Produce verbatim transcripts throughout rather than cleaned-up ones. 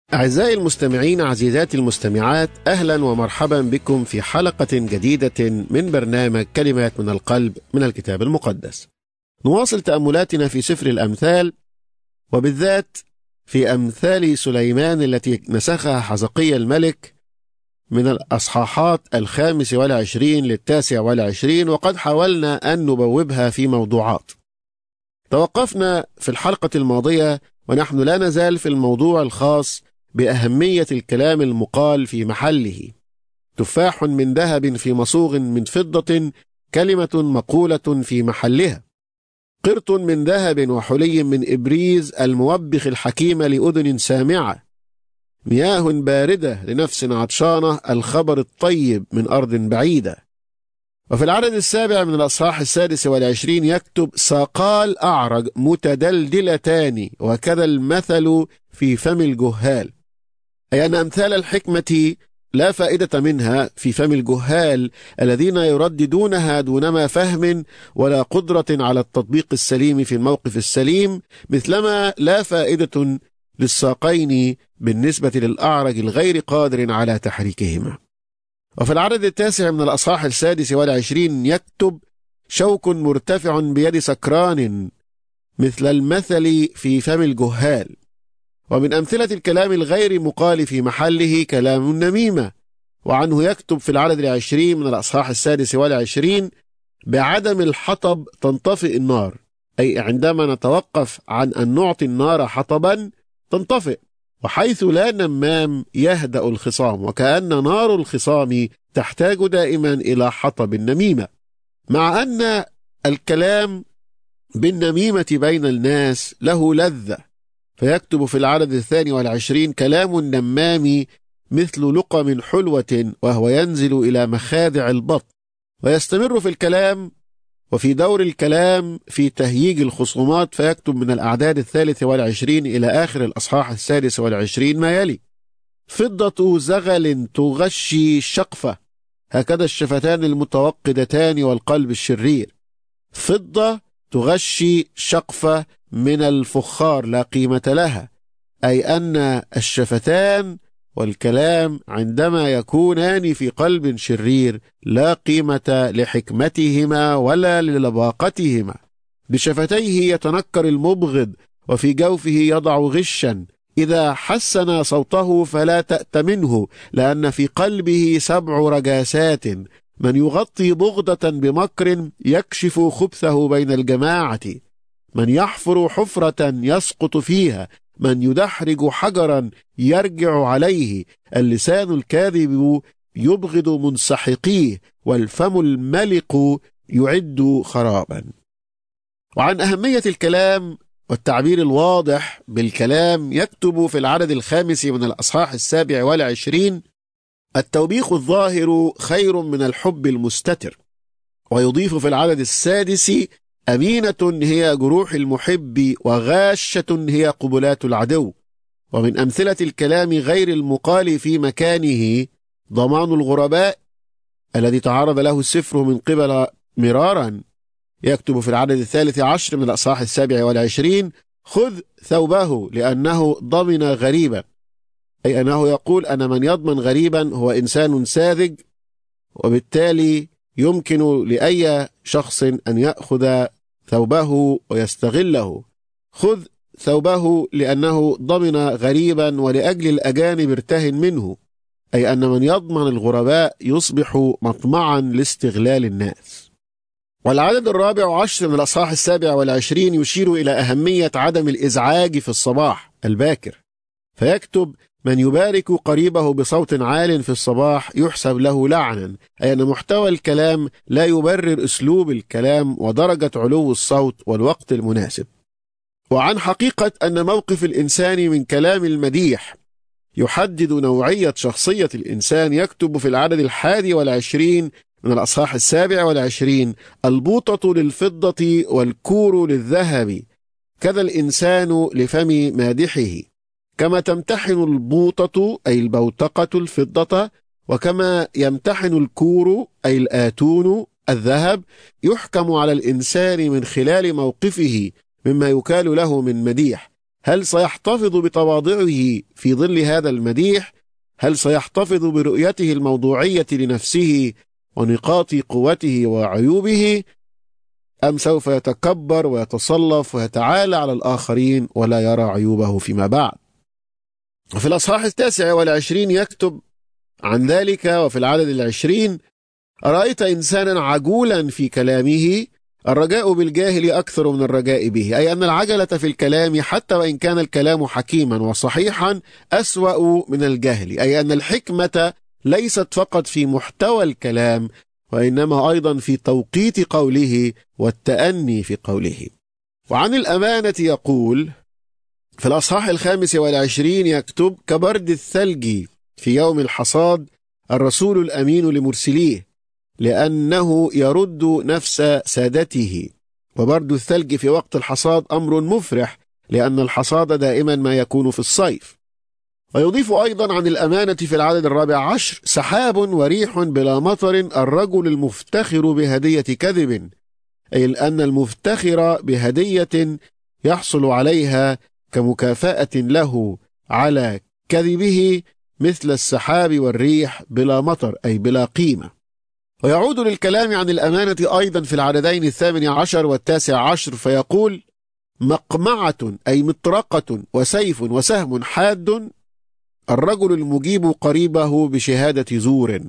أعزائي المستمعين عزيزاتي المستمعات، أهلا ومرحبا بكم في حلقة جديدة من برنامج كلمات من القلب من الكتاب المقدس. نواصل تأملاتنا في سفر الأمثال، وبالذات في أمثال سليمان التي نسخها حزقيا الملك من الأصحاحات الخامس والعشرين للتاسع والعشرين، وقد حاولنا أن نبوبها في موضوعات. توقفنا في الحلقة الماضية ونحن لا نزال في الموضوع الخاص بأهمية الكلام المقال في محله. تفاح من ذهب في مصوغ من فضة، كلمة مقولة في محلها. قرط من ذهب وحلي من إبريز، الموبخ الحكيم لأذن سامعة. مياه باردة لنفس عطشانة، الخبر الطيب من أرض بعيدة. وفي العدد السابع من الأصحاح السادس والعشرين يكتب: ساقال أعرج متدلدلتان، وكذا المثل في فم الجهال. أي أن أمثال الحكمة لا فائدة منها في فم الجهال الذين يرددونها دونما فهم ولا قدرة على التطبيق السليم في الموقف السليم، مثلما لا فائدة للساقين بالنسبة للأعرج الغير قادر على تحريكهما. وفي العدد التاسع من الأصحاح السادس والعشرين يكتب: شوك مرتفع بيد سكران، مثل المثل في فم الجهال. ومن أمثلة الكلام الغير مقال في محله كلام النميمة، وعنه يكتب في العدد العشرين من الأصحاح السادس والعشرين: بعدم الحطب تنطفئ النار، أي عندما نتوقف عن أن نعطي النار حطبا تنطفئ، وحيث لا نمام يهدأ الخصام، وكأن نار الخصام تحتاج دائما إلى حطب النميمة. مع أن الكلام بالنميمة بين الناس له لذة، فيكتب في العدد الثاني والعشرين: كلام النمام مثل لقم حلوة، وهو ينزل إلى مخادع البطن. ويستمر في الكلام وفي دور الكلام في تهييج الخصومات، فيكتب من الأعداد الثالث والعشرين إلى آخر الأصحاح السادس والعشرين ما يلي: فضة زغل تغشي شقفة، هكذا الشفتان المتوقدتان والقلب الشرير. فضة تغشي شقفة من الفخار لا قيمة لها، أي أن الشفتان والكلام عندما يكونان في قلب شرير لا قيمة لحكمتهما ولا للباقتهما. بشفتيه يتنكر المبغض، وفي جوفه يضع غشا. إذا حسن صوته فلا تأت منه، لأن في قلبه سبع رجاسات. من يغطي بغضة بمكر يكشف خبثه بين الجماعة. من يحفر حفرة يسقط فيها، من يدحرج حجرا يرجع عليه. اللسان الكاذب يبغض منسحقيه، والفم الملق يعد خرابا. وعن أهمية الكلام والتعبير الواضح بالكلام يكتب في العدد الخامس من الأصحاح السابع والعشرين: التوبيخ الظاهر خير من الحب المستتر. ويضيف في العدد السادس: أمينة هي جروح المحب، وغاشة هي قبلات العدو. ومن أمثلة الكلام غير المقال في مكانه ضمان الغرباء الذي تعرض له السفر من قبل مرارا. يكتب في العدد الثالث عشر من الأصحاح السابع والعشرين: خذ ثوبه لأنه ضمن غريبا، أي أنه يقول أن من يضمن غريبا هو إنسان ساذج، وبالتالي يمكن لأي شخص أن يأخذ ثوبه ويستغله. خذ ثوبه لأنه ضمن غريبا، ولأجل الأجانب ارتهن منه، أي أن من يضمن الغرباء يصبح مطمعا لاستغلال الناس. والعدد الرابع عشر من الأصحاح السابع والعشرين يشير إلى أهمية عدم الإزعاج في الصباح الباكر، فيكتب: من يبارك قريبه بصوت عال في الصباح يحسب له لعنا، أي أن محتوى الكلام لا يبرر أسلوب الكلام ودرجة علو الصوت والوقت المناسب. وعن حقيقة أن موقف الإنسان من كلام المديح يحدد نوعية شخصية الإنسان يكتب في العدد الحادي والعشرين من الأصحاح السابع والعشرين: البوطة للفضة والكور للذهب، كذا الإنسان لفم مادحه. كما تمتحن البوطة أي البوتقة الفضة، وكما يمتحن الكور أي الآتون الذهب، يحكم على الإنسان من خلال موقفه مما يكال له من مديح. هل سيحتفظ بتواضعه في ظل هذا المديح؟ هل سيحتفظ برؤيته الموضوعية لنفسه ونقاط قوته وعيوبه؟ أم سوف يتكبر ويتصلف ويتعالى على الآخرين ولا يرى عيوبه فيما بعد؟ وفي الأصحاح التاسع والعشرين يكتب عن ذلك، وفي العدد العشرين: أرأيت إنسانا عجولا في كلامه؟ الرجاء بالجاهل أكثر من الرجاء به. أي أن العجلة في الكلام حتى وإن كان الكلام حكيما وصحيحا أسوأ من الجهل. أي أن الحكمة ليست فقط في محتوى الكلام، وإنما أيضا في توقيت قوله والتأني في قوله. وعن الأمانة يقول في الأصحاح الخامس والعشرين يكتب: كبرد الثلج في يوم الحصاد الرسول الأمين لمرسليه، لأنه يرد نفس سادته. وبرد الثلج في وقت الحصاد أمر مفرح، لأن الحصاد دائما ما يكون في الصيف. ويضيف أيضا عن الأمانة في العدد الرابع عشر: سحاب وريح بلا مطر الرجل المفتخر بهدية كذب. أي أن المفتخر بهدية يحصل عليها كمكافأة له على كذبه مثل السحاب والريح بلا مطر، أي بلا قيمة. ويعود للكلام عن الأمانة أيضا في العددين الثامن عشر والتاسع عشر فيقول: مقمعة أي مطرقة وسيف وسهم حاد الرجل المجيب قريبه بشهادة زور،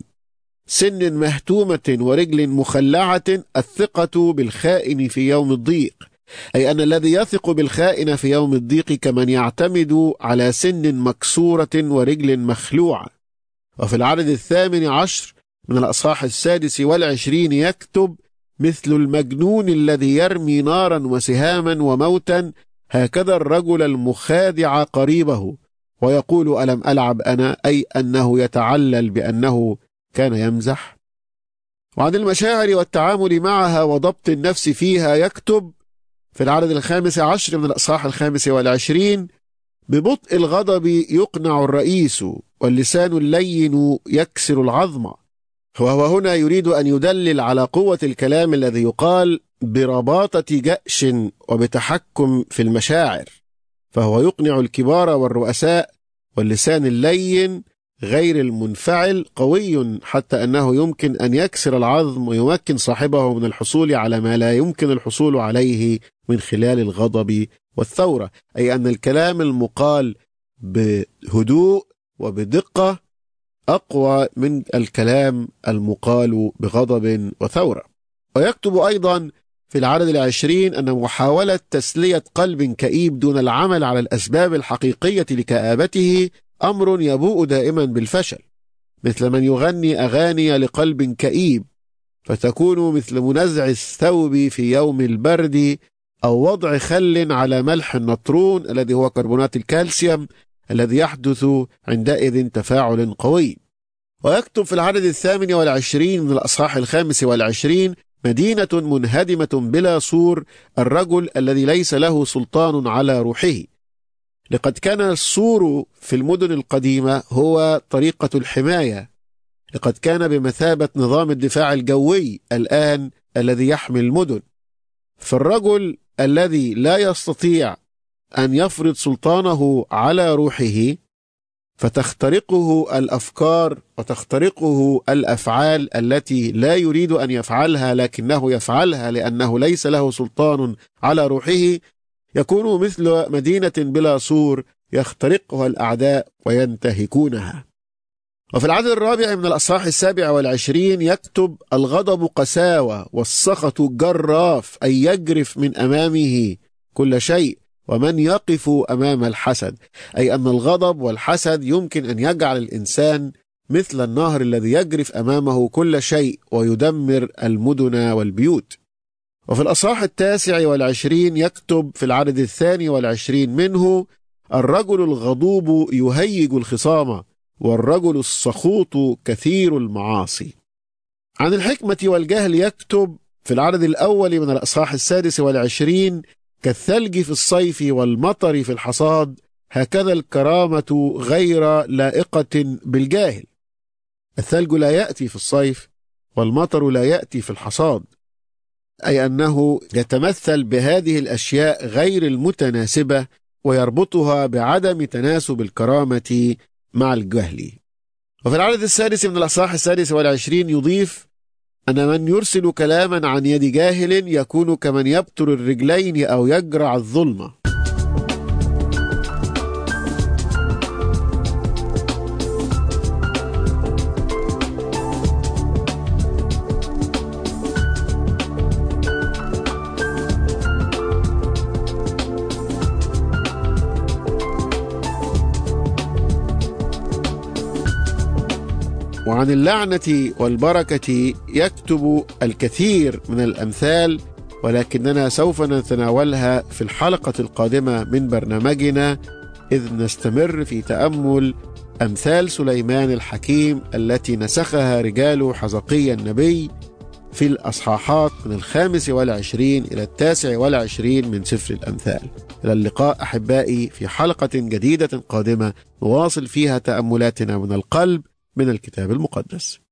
سن مهتومة ورجل مخلعة الثقة بالخائن في يوم الضيق. أي أن الذي يثق بالخائن في يوم الضيق كمن يعتمد على سن مكسورة ورجل مخلوعة. وفي العدد الثامن عشر من الأصحاح السادس والعشرين يكتب: مثل المجنون الذي يرمي نارا وسهاما وموتا هكذا الرجل المخادع قريبه ويقول ألم ألعب أنا، أي أنه يتعلل بأنه كان يمزح. وعن المشاعر والتعامل معها وضبط النفس فيها يكتب في العدد الخامس عشر من الأصحاح الخامس والعشرين: ببطء الغضب يقنع الرئيس واللسان اللين يكسر العظم. وهو هنا يريد أن يدلل على قوة الكلام الذي يقال برباطة جأش وبتحكم في المشاعر، فهو يقنع الكبار والرؤساء، واللسان اللين غير المنفعل قوي حتى أنه يمكن أن يكسر العظم ويمكن صاحبه من الحصول على ما لا يمكن الحصول عليه من خلال الغضب والثورة. أي أن الكلام المقال بهدوء وبدقة أقوى من الكلام المقال بغضب وثورة. ويكتب أيضا في العدد العشرين أن محاولة تسلية قلب كئيب دون العمل على الأسباب الحقيقية لكآبته أمر يبوء دائما بالفشل، مثل من يغني أغاني لقلب كئيب فتكون مثل منزع الثوب في يوم البرد، أو وضع خل على ملح النطرون الذي هو كربونات الكالسيوم الذي يحدث عندئذ تفاعل قوي. ويكتب في العدد الثامن والعشرين من الأصحاح الخامس والعشرين: مدينة منهدمة بلا سور الرجل الذي ليس له سلطان على روحه. لقد كان السور في المدن القديمة هو طريقة الحماية، لقد كان بمثابة نظام الدفاع الجوي الآن الذي يحمي المدن. فالرجل الذي لا يستطيع أن يفرض سلطانه على روحه فتخترقه الأفكار وتخترقه الأفعال التي لا يريد أن يفعلها لكنه يفعلها لأنه ليس له سلطان على روحه، يكون مثل مدينة بلا سور يخترقها الأعداء وينتهكونها. وفي العدد الرابع من الأصحاح السابع والعشرين يكتب: الغضب قساوة والسخط جراف، أي يجرف من أمامه كل شيء ومن يقف أمام الحسد. أي أن الغضب والحسد يمكن أن يجعل الإنسان مثل النهر الذي يجرف أمامه كل شيء ويدمر المدن والبيوت. وفي الأصحاح التاسع والعشرين يكتب في العدد الثاني والعشرين منه: الرجل الغضوب يهيج الخصام والرجل السخوط كثير المعاصي. عن الحكمة والجهل يكتب في العدد الأول من الأصحاح السادس والعشرين: كالثلج في الصيف والمطر في الحصاد هكذا الكرامة غير لائقة بالجاهل. الثلج لا يأتي في الصيف والمطر لا يأتي في الحصاد، أي أنه يتمثل بهذه الأشياء غير المتناسبة ويربطها بعدم تناسب الكرامة مع الجهل. وفي العدد السادس من الأصحاح السادس والعشرين يضيف أن من يرسل كلاما عن يد جاهل يكون كمن يبتر الرجلين أو يجرع الظلمة. وعن اللعنة والبركة يكتب الكثير من الأمثال، ولكننا سوف نتناولها في الحلقة القادمة من برنامجنا، إذ نستمر في تأمل أمثال سليمان الحكيم التي نسخها رجال حزقيا النبي في الأصحاحات من الخامس والعشرين إلى التاسع والعشرين من سفر الأمثال. إلى اللقاء أحبائي في حلقة جديدة قادمة نواصل فيها تأملاتنا من القلب من الكتاب المقدس.